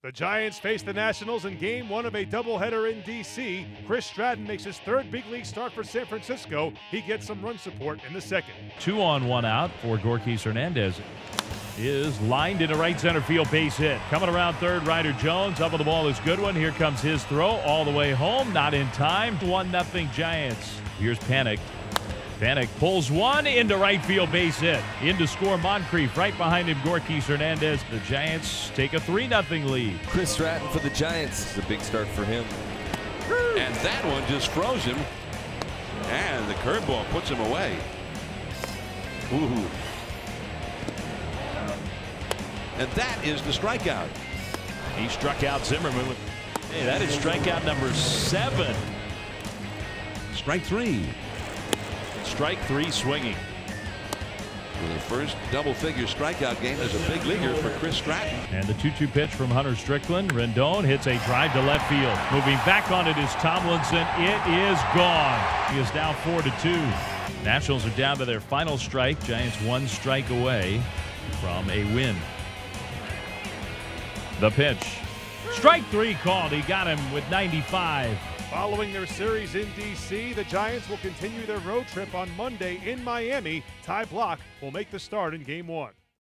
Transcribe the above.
The Giants face the Nationals in Game 1 of a doubleheader in D.C. Chris Stratton makes his third big league start for San Francisco. He gets some run support in the second. 2 on, 1 out for Gorkys Hernandez. Is lined into right center field, base hit. Coming around third, Ryder Jones. Up on the ball is Goodwin. Here comes his throw all the way home. Not in time. 1-0 Giants. Here's Panik. Panik pulls one into right field, base hit. In to score Moncrief. Right behind him, Gorkys Hernandez. The Giants take a 3-0 lead. Chris Stratton for the Giants. It's a big start for him. And that one just froze him. And the curveball puts him away. Ooh. And that is the strikeout. He struck out Zimmerman. Hey, that is strikeout number 7. Strike 3. Strike 3 swinging. For the first double-figure strikeout game as a big leaguer for Chris Stratton. And the 2-2 pitch from Hunter Strickland. Rendon hits a drive to left field. Moving back on it is Tomlinson. It is gone. He is now 4-2. Nationals are down to their final strike. Giants 1 strike away from a win. The pitch. Strike 3 called. He got him with 95. Following their series in D.C., the Giants will continue their road trip on Monday in Miami. Ty Blach will make the start in Game 1.